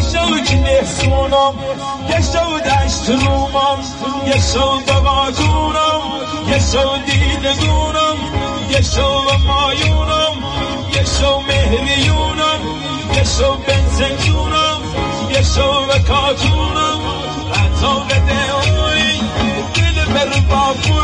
یشو کنیسونم یشو دشت رومم یشو بغاتونم یشو دیدگونم یشو مایونم یشو مهریونم یشو بنزنجونم یشو بکاتونم حتی به دهوی دل بر بافون